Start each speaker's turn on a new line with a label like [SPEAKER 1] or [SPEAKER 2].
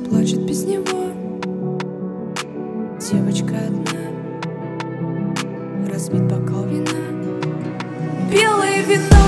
[SPEAKER 1] плачет без него. Девочка одна, разбит бокал вина, белое вино.